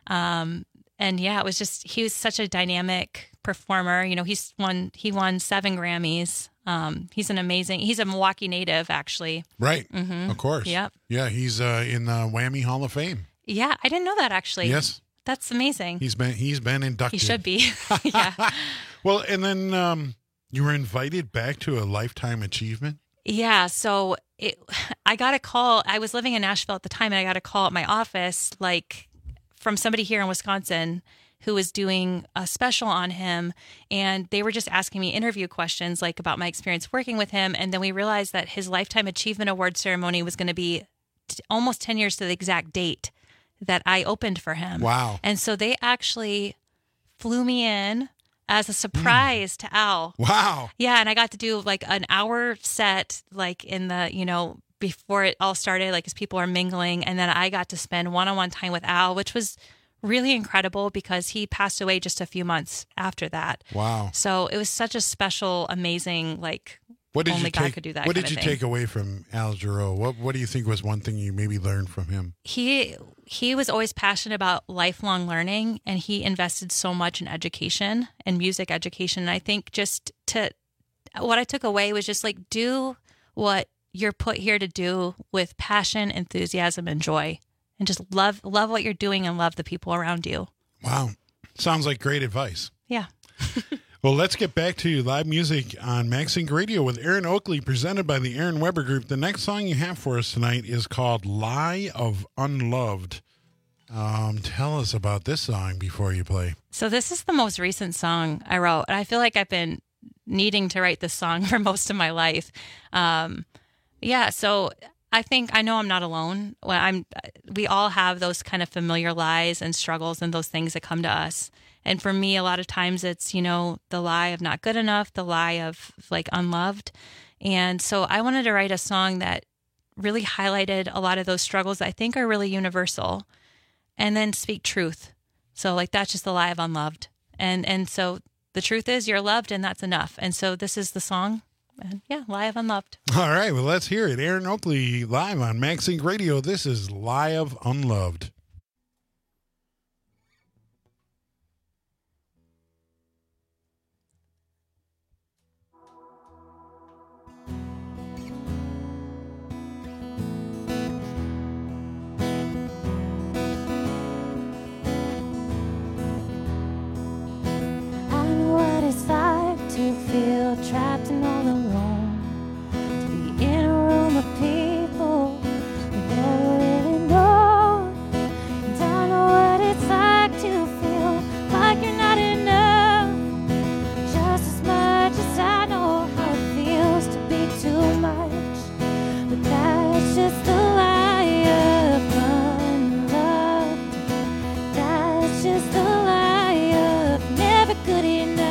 um, and yeah, it was just he was such a dynamic performer. You know, he's won he won seven Grammys. Um, he's an amazing. He's a Milwaukee native, actually. Right. Mhm. Of course. Yep. Yeah, he's uh, in the Whammy Hall of Fame. Yeah, I didn't know that actually. Yes. That's amazing. He's been he's been He inducted. should be. Yeah. Well, and then um, you were invited back to a Lifetime Achievement. Yeah. So it, I got a call. I was living in Nashville at the time, and I got a call at my office, like from somebody here in Wisconsin who was doing a special on him. And they were just asking me interview questions, like about my experience working with him. And then we realized that his Lifetime Achievement Award ceremony was going to be t- almost ten years to the exact date that I opened for him. Wow. And so they actually flew me in as a surprise to Al. Wow. Yeah, and I got to do like an hour set, like in the, you know, before it all started, like as people are mingling. And then I got to spend one-on-one time with Al, which was really incredible because he passed away just a few months after that. Wow. So it was such a special, amazing, like What did only you God take? could do that. What kind did you of thing. take away from Al Jarreau? What What do you think was one thing you maybe learned from him? He he was always passionate about lifelong learning, and he invested so much in education and music education. And I think just to what I took away was just like do what you're put here to do with passion, enthusiasm, and joy, and just love love what you're doing and love the people around you. Wow. Sounds like great advice. Yeah. Well, let's get back to live music on Max Inc Radio with Aaron Oakley, presented by the Aaron Weber Group. The next song you have for us tonight is called Lie of Unloved. Um, tell us about this song before you play. So this is the most recent song I wrote, and I feel like I've been needing to write this song for most of my life. Um, yeah, so I think I know I'm not alone. Well, I'm. We all have those kind of familiar lies and struggles and those things that come to us. And for me, a lot of times it's, you know, the lie of not good enough, the lie of like unloved. And so I wanted to write a song that really highlighted a lot of those struggles that I think are really universal, and then speak truth. So like that's just the lie of unloved. And and so the truth is you're loved and that's enough. And so this is the song. And yeah, Lie of Unloved. All right, well, let's hear it. Aaron Oakley live on MaxSync Radio. This is Lie of Unloved. To feel trapped and all alone, to be in a room of people we never really know. And I know what it's like to feel like you're not enough, just as much as I know how it feels to be too much. But that's just the lie of unloved. That's just the lie of never good enough.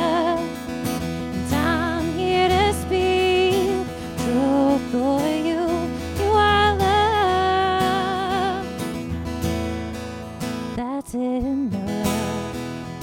For you, you are love. That's enough.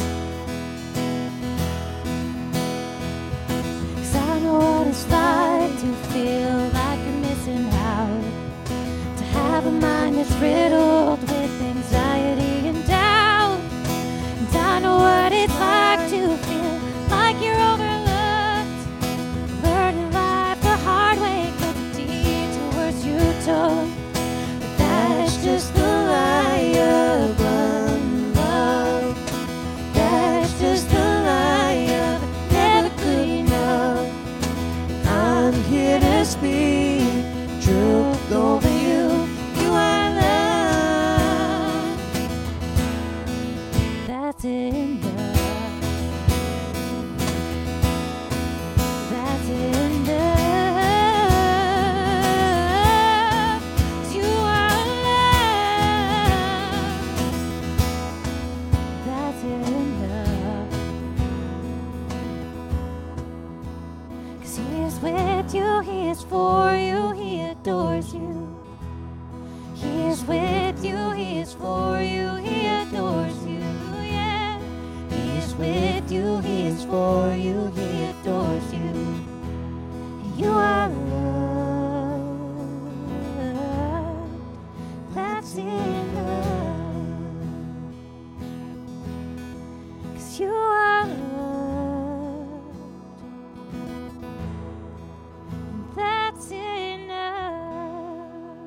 'Cause I know what it's like to feel like you're missing out, to have a mind that's riddled with anxiety and doubt. And I know what it's like to feel like you're overlooked, learning life the hard way. You told, but that's just the lie of unloved. That's just the lie of never good enough. I'm here to speak truth over you. You are love. That's enough. That's enough. You, he is for you, he adores you. He is with you, he is for you, he adores you, yeah. He is with you, he is for you, he adores you. You are loved, that's enough. 'Cause you are loved. That's enough.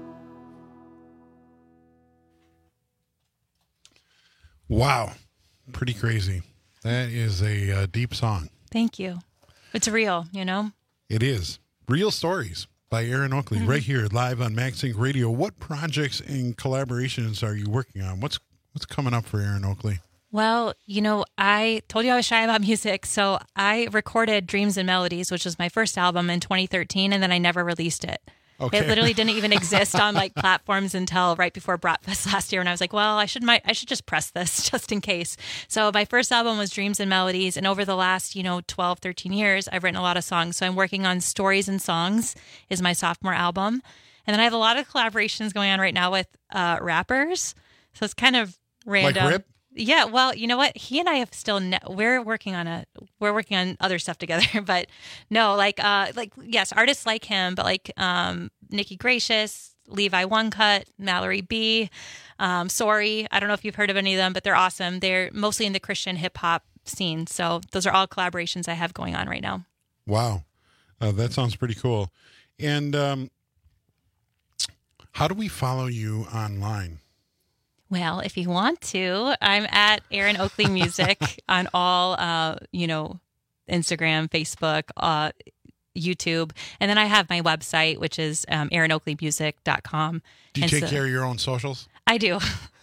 Wow. Pretty crazy. That is a uh, deep song. Thank you. It's real, you know? It is. Real Stories by Aaron Oakley, Mm-hmm. right here live on MaxSync Radio. What projects and collaborations are you working on? What's what's coming up for Aaron Oakley? Well, you know, I told you I was shy about music, so I recorded Dreams and Melodies, which was my first album in twenty thirteen, and then I never released it. Okay. It literally didn't even exist on like platforms until right before Bratfest last year, and I was like, well, I should might I should just press this just in case. So my first album was Dreams and Melodies, and over the last, you know, twelve, thirteen years, I've written a lot of songs. So I'm working on Stories and Songs is my sophomore album. And then I have a lot of collaborations going on right now with uh, rappers. So it's kind of random. Like Rip? Yeah, well, you know what? He and I have still ne- we're working on a we're working on other stuff together, but no, like uh like yes, artists like him, but like um Nikki Gracious, Levi One Cut, Mallory B, um Sorry. I don't know if you've heard of any of them, but they're awesome. They're mostly in the Christian hip hop scene. So those are all collaborations I have going on right now. Wow. Uh, that sounds pretty cool. And um how do we follow you online? Well, if you want to, I'm at Aaron Oakley Music on all, uh, you know, Instagram, Facebook, uh, YouTube. And then I have my website, which is um, aaron oakley music dot com. Do you and take so, care of your own socials? I do.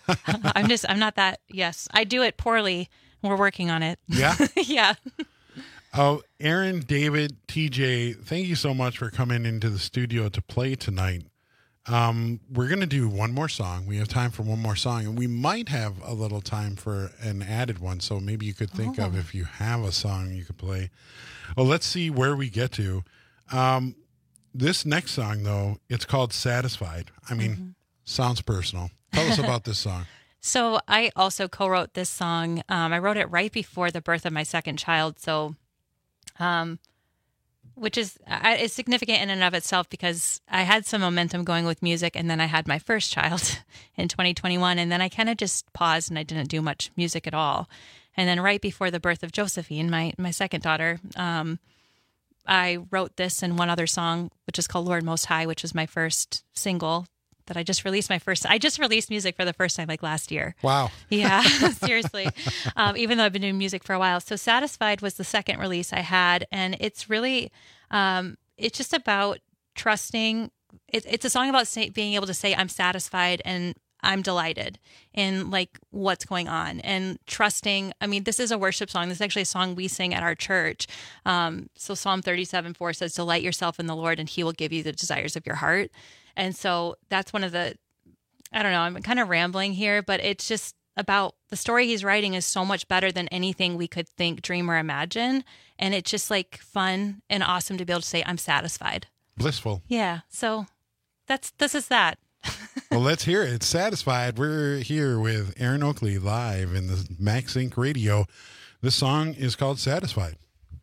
I'm just, I'm not that, yes. I do it poorly. We're working on it. Yeah? Yeah. Oh, Aaron, David, T J, thank you so much for coming into the studio to play tonight. Um, we're going to do one more song. We have time for one more song, and we might have a little time for an added one. So maybe you could think Oh. of if you have a song you could play. Well, let's see where we get to. Um, this next song, though, it's called Satisfied. I mean, Mm-hmm. sounds personal. Tell us about this song. So I also co-wrote this song. Um, I wrote it right before the birth of my second child. So, um, which is I, is significant in and of itself because I had some momentum going with music, and then I had my first child in twenty twenty-one, and then I kind of just paused and I didn't do much music at all. And then right before the birth of Josephine, my my second daughter, um, I wrote this and one other song, which is called Lord Most High, which was my first single that I just released my first. I just released music for the first time like last year. Wow. Yeah, seriously. Um, even though I've been doing music for a while. So Satisfied was the second release I had. And it's really, um, it's just about trusting. It, it's a song about say, being able to say, I'm satisfied and I'm delighted in like what's going on and trusting. I mean, this is a worship song. This is actually a song we sing at our church. Um, so Psalm thirty-seven four says, delight yourself in the Lord and he will give you the desires of your heart. And so that's one of the, I don't know, I'm kind of rambling here, but it's just about the story he's writing is so much better than anything we could think, dream, or imagine. And it's just like fun and awesome to be able to say, I'm satisfied. Blissful. Yeah. So that's, this is that. Well, let's hear it. It's Satisfied. We're here with Aaron Oakley live in the Max Inc Radio. This song is called Satisfied.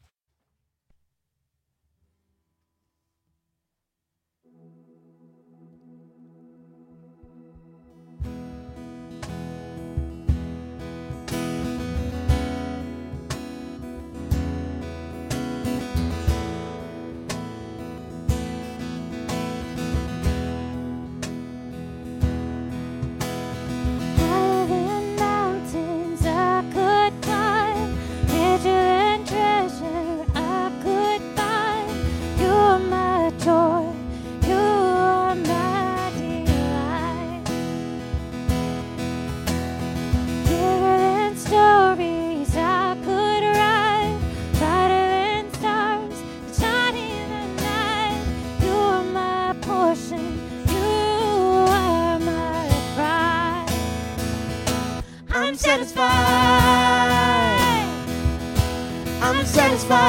Higher than mountains I could climb, richer than treasure I could find. You're my joy, you are my delight. Bigger than stories I could write, brighter than stars that shine in the night. You're my portion, you are my pride. I'm satisfied. I'm satisfied.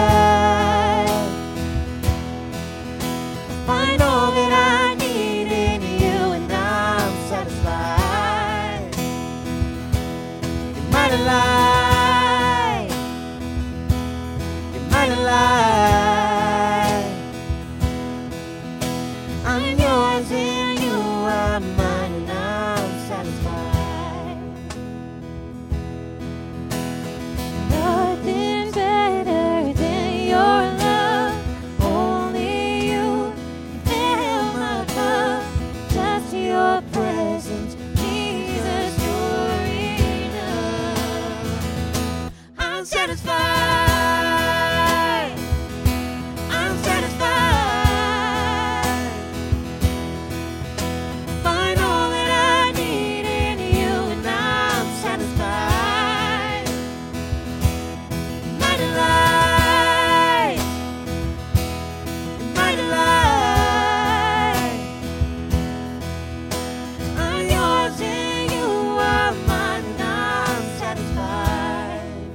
Find all that I need in you, and I'm satisfied. You're my delight. You're my delight. I'm yours and you are mine, and I'm satisfied. Nothing better than your love. Only you fill my cup. Just your presence, Jesus, you're enough. I'm satisfied. I'm satisfied. Find all that I need in you, and I'm satisfied. My delight, my delight. I'm yours and you are mine, and I'm satisfied.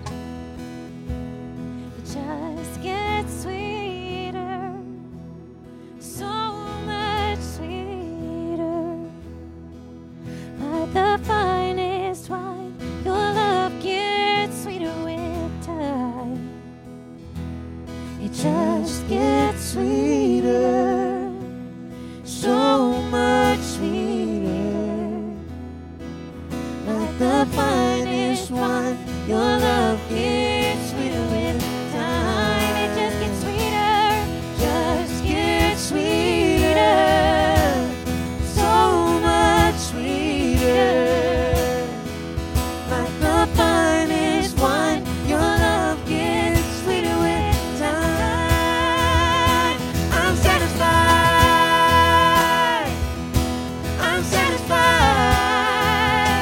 It just gets sweeter, so much sweeter. Like the finest wine, your love gets sweeter with time. It just gets sweeter, so much sweeter. Like the finest wine, your love gets sweeter with time. It just gets sweeter, just gets sweeter, so much sweeter. Like the finest wine, your love gets sweeter with time. I'm satisfied. I'm satisfied.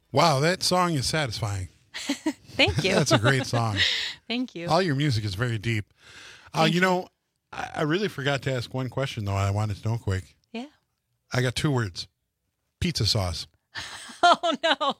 Wow, that song is satisfying. Thank you. That's a great song. Thank you. All your music is very deep. Uh, you, you know, I, I really forgot to ask one question, though. I wanted to know quick. Yeah. I got two words. Pizza sauce. Oh, no.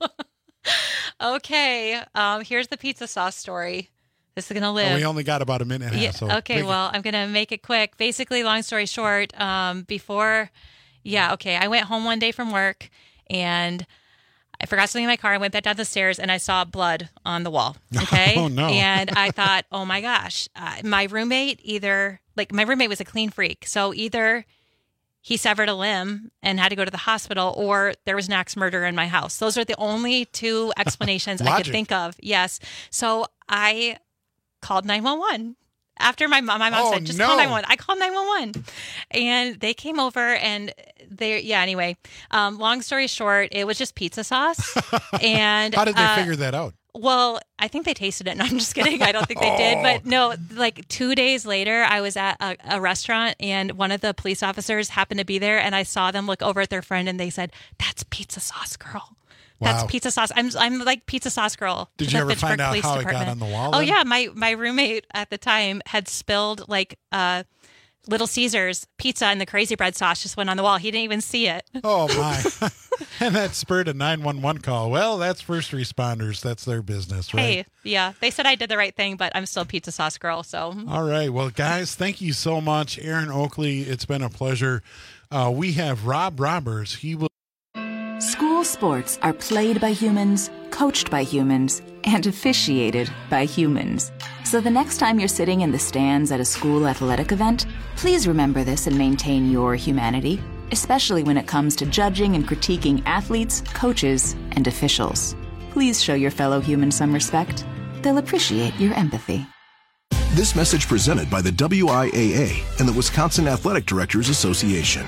Okay. Um, here's the pizza sauce story. This is going to live. Oh, we only got about a minute and a half. Yeah, So okay, well, I'm going to make it quick. Basically, long story short, um, before, yeah, okay, I went home one day from work, and I forgot something in my car. I went back down the stairs, and I saw blood on the wall, okay? Oh, no. And I thought, oh, my gosh, uh, my roommate either, like, my roommate was a clean freak, so either he severed a limb and had to go to the hospital, or there was an axe murder in my house. Those are the only two explanations I could think of. Yes. So I called nine one one. After my mom, my mom oh, said, just no. call nine one one. I called nine one one. And they came over and they, yeah, anyway, um, long story short, it was just pizza sauce. And how did they uh, figure that out? Well, I think they tasted it. No, I'm just kidding. I don't think they oh. did. But no, like two days later, I was at a, a restaurant and one of the police officers happened to be there. And I saw them look over at their friend and they said, that's pizza sauce girl. That's Wow. pizza sauce. I'm I'm like pizza sauce girl. Did to you the ever Fitchburg find out Police how it Department. got on the wall? Oh then? yeah, my my roommate at the time had spilled like uh, Little Caesars pizza and the crazy bread sauce just went on the wall. He didn't even see it. Oh my! And that spurred a nine one one call. Well, that's first responders. That's their business, right? Hey, yeah, they said I did the right thing, but I'm still pizza sauce girl. So All right. Well, guys, thank you so much, Aaron Oakley. It's been a pleasure. Uh, we have Rob Roberts. He will. School sports are played by humans, coached by humans, and officiated by humans. So the next time you're sitting in the stands at a school athletic event, please remember this and maintain your humanity, especially when it comes to judging and critiquing athletes, coaches, and officials. Please show your fellow humans some respect. They'll appreciate your empathy. This message presented by the W I A A and the Wisconsin Athletic Directors Association.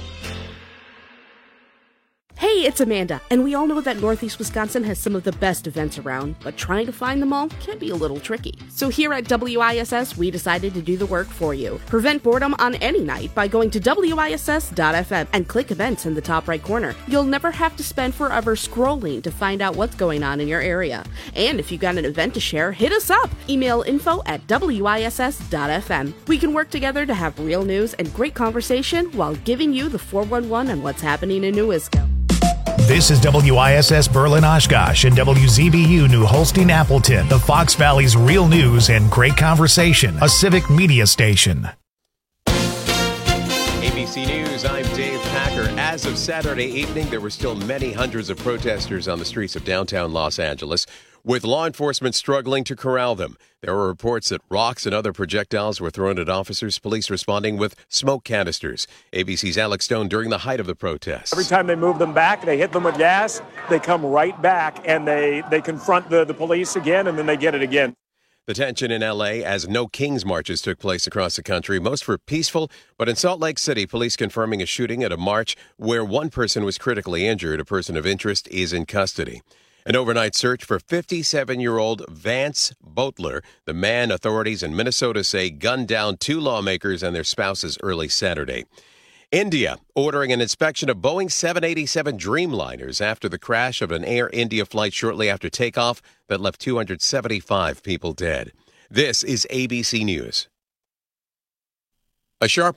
Hey, it's Amanda, and we all know that Northeast Wisconsin has some of the best events around, but trying to find them all can be a little tricky. So here at W I S S, we decided to do the work for you. Prevent boredom on any night by going to W I S S dot F M and click events in the top right corner. You'll never have to spend forever scrolling to find out what's going on in your area. And if you've got an event to share, hit us up. Email info at W I S S dot F M. We can work together to have real news and great conversation while giving you the four one one on what's happening in New Isco. This is W I S S Berlin Oshkosh and W Z B U New Holstein Appleton, the Fox Valley's real news and great conversation, a civic media station. A B C News, I'm Dave Packer. As of Saturday evening, there were still many hundreds of protesters on the streets of downtown Los Angeles, with law enforcement struggling to corral them. There were reports that rocks and other projectiles were thrown at officers, police responding with smoke canisters. A B C's Alex Stone during the height of the protests. Every time they move them back, they hit them with gas, they come right back, and they, they confront the, the police again, and then they get it again. The tension in L A as no Kings marches took place across the country, most were peaceful, but in Salt Lake City, police confirming a shooting at a march where one person was critically injured. A person of interest is in custody. An overnight search for fifty-seven-year-old Vance Boatler, the man authorities in Minnesota say gunned down two lawmakers and their spouses early Saturday. India ordering an inspection of Boeing seven eighty-seven Dreamliners after the crash of an Air India flight shortly after takeoff that left two hundred seventy-five people dead. This is A B C News. A sharp